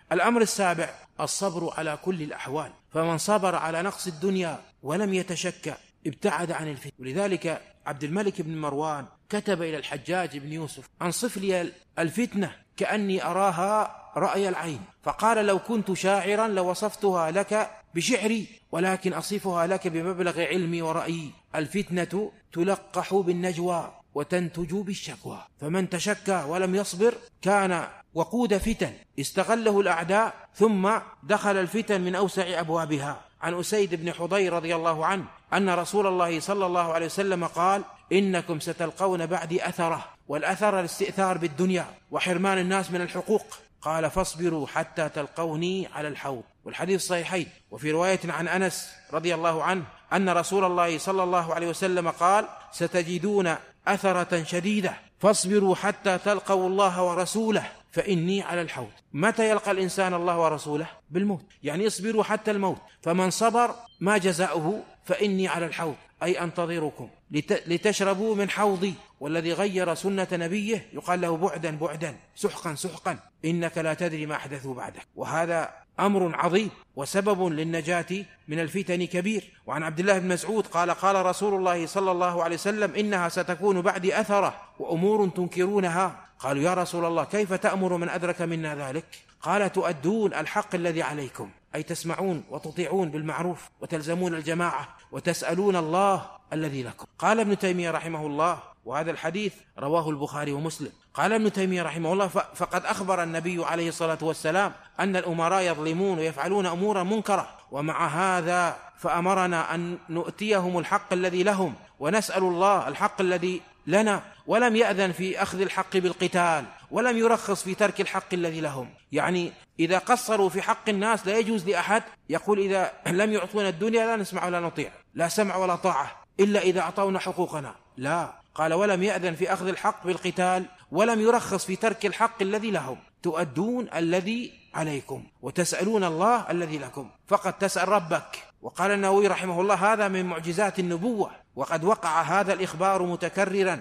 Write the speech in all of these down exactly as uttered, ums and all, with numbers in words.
الأمر السابع الصبر على كل الأحوال، فمن صبر على نقص الدنيا ولم يتشكى ابتعد عن الفتن. ولذلك عبد الملك بن مروان كتب إلى الحجاج بن يوسف: أنصف لي الفتنة كأني أراها رأي العين، فقال: لو كنت شاعرا لوصفتها لك بشعري، ولكن أصفها لك بمبلغ علمي ورأيي. الفتنة تلقح بالنجوى وتنتج بالشكوى، فمن تشكى ولم يصبر كان وقود فتن استغله الأعداء، ثم دخل الفتن من أوسع أبوابها. عن أسيد بن حضير رضي الله عنه أن رسول الله صلى الله عليه وسلم قال: إنكم ستلقون بعدي أثرة، والأثر الاستئثار بالدنيا وحرمان الناس من الحقوق. قال: فاصبروا حتى تلقوني على الحوض. والحديث صحيحين. وفي رواية عن أنس رضي الله عنه أن رسول الله صلى الله عليه وسلم قال: ستجدون أثرة شديدة، فاصبروا حتى تلقوا الله ورسوله فإني على الحوض. متى يلقى الإنسان الله ورسوله؟ بالموت، يعني اصبروا حتى الموت. فمن صبر ما جزاؤه؟ فإني على الحوض، أي أنتظركم لتشربوا من حوضي. والذي غير سنة نبيه يقال له بعدا بعدا، سحقا سحقا، إنك لا تدري ما أحدثوا بعدك. وهذا أمر عظيم وسبب للنجاة من الفتن كبير. وعن عبد الله بن مسعود قال: قال رسول الله صلى الله عليه وسلم: إنها ستكون بعدي أثرة وأمور تنكرونها. قالوا: يا رسول الله كيف تأمر من أدرك منا ذلك؟ قال: تؤدون الحق الذي عليكم، أي تسمعون وتطيعون بالمعروف وتلزمون الجماعة وتسألون الله الذي لكم. قال ابن تيمية رحمه الله، وهذا الحديث رواه البخاري ومسلم، قال ابن تيمية رحمه الله: فقد أخبر النبي عليه الصلاة والسلام أن الأمراء يظلمون ويفعلون أمورا منكرة، ومع هذا فأمرنا أن نؤتيهم الحق الذي لهم ونسأل الله الحق الذي لنا، ولم يأذن في أخذ الحق بالقتال، ولم يرخص في ترك الحق الذي لهم. يعني إذا قصروا في حق الناس لا يجوز لأحد يقول: إذا لم يعطونا الدنيا لا نسمع ولا نطيع، لا سمع ولا طاعة إلا إذا أعطونا حقوقنا. لا، قال: ولم يأذن في أخذ الحق بالقتال، ولم يرخص في ترك الحق الذي لهم. تؤدون الذي عليكم وتسألون الله الذي لكم، فقد تسأل ربك. وقال النووي رحمه الله: هذا من معجزات النبوة، وقد وقع هذا الإخبار متكررا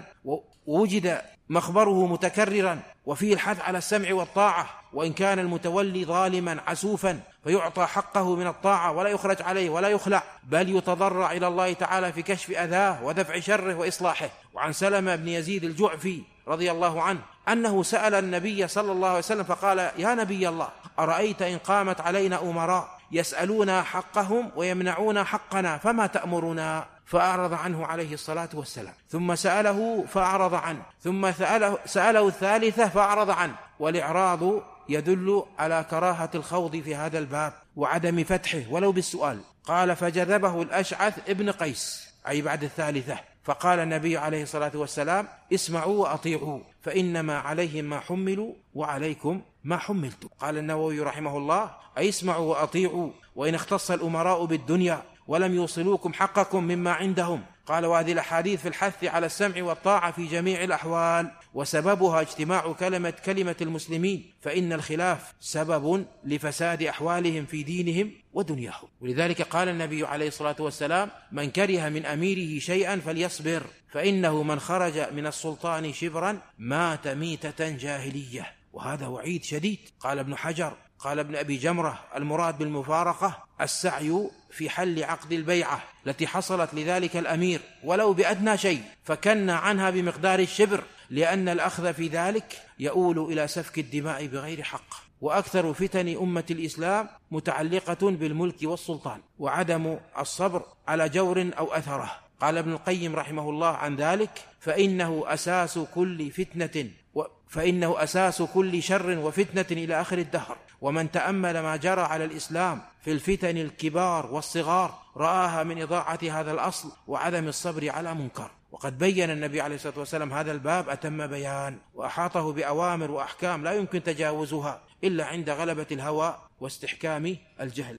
ووجد مخبره متكررا، وفيه الحث على السمع والطاعة، وإن كان المتولي ظالما عسوفا فيعطى حقه من الطاعة ولا يخرج عليه ولا يخلع، بل يتضرع إلى الله تعالى في كشف أذاه ودفع شره وإصلاحه. وعن سلمة بن يزيد الجعفي رضي الله عنه أنه سأل النبي صلى الله عليه وسلم فقال: يا نبي الله، أرأيت إن قامت علينا أمراء يسألون حقهم ويمنعون حقنا فما تأمرنا؟ فأعرض عنه عليه الصلاة والسلام، ثم سأله فأعرض عنه، ثم سأله, سأله الثالثة فأعرض عنه. والإعراض يدل على كراهة الخوض في هذا الباب وعدم فتحه ولو بالسؤال. قال: فجذبه الأشعث ابن قيس، أي بعد الثالثة، فقال النبي عليه الصلاة والسلام: اسمعوا وأطيعوا، فإنما عليهم ما حملوا وعليكم ما حملتم. قال النووي رحمه الله: أي اسمعوا وأطيعوا، وإن اختص الأمراء بالدنيا ولم يوصلوكم حقكم مما عندهم. قال: وهذه الأحاديث في الحث على السمع والطاعة في جميع الأحوال، وسببها اجتماع كلمة كلمة المسلمين، فإن الخلاف سبب لفساد أحوالهم في دينهم ودنياهم. ولذلك قال النبي عليه الصلاة والسلام: من كره من أميره شيئا فليصبر، فإنه من خرج من السلطان شبرا مات ميتة جاهلية. وهذا وعيد شديد. قال ابن حجر، قال ابن أبي جمرة: المراد بالمفارقة السعي في حل عقد البيعة التي حصلت لذلك الأمير ولو بأدنى شيء، فكن عنها بمقدار الشبر، لأن الأخذ في ذلك يؤول إلى سفك الدماء بغير حق. وأكثر فتن أمة الإسلام متعلقة بالملك والسلطان وعدم الصبر على جور أو أثره. قال ابن القيم رحمه الله عن ذلك: فإنه أساس كل فتنة فإنه أساس كل شر وفتنة إلى آخر الدهر. ومن تأمل ما جرى على الإسلام في الفتن الكبار والصغار رآها من إضاعة هذا الأصل وعدم الصبر على منكر. وقد بين النبي عليه الصلاة والسلام هذا الباب أتم بيان، وأحاطه بأوامر وأحكام لا يمكن تجاوزها إلا عند غلبة الهوى واستحكام الجهل.